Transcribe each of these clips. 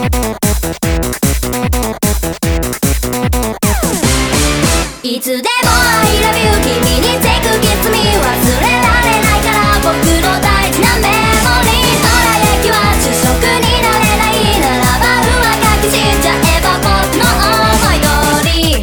いつでも I love you 君に take a kiss me 忘れられないから僕の大事なメモリーどら焼きは主食になれないならば上書きしちゃえば僕の思い通り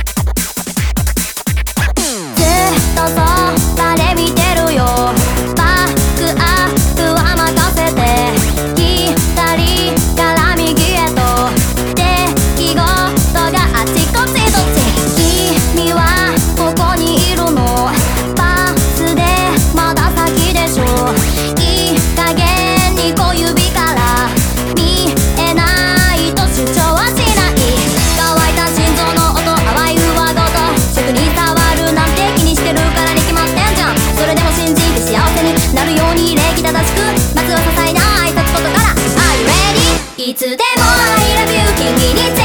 ずっとそばで見てるよバックアップは任せて左から右へと出来事があちこちどっち君はここにいるのバスでまだ先でしょいい加減に小指から見えないと主張はしない乾いた心臓の音淡い上ごと食に触るなんて気にしてるからに決まってんじゃんそれでも信じて幸せになるように礼儀正しくまずは些細な挨拶ことから Are you ready? いつでも I love you 君に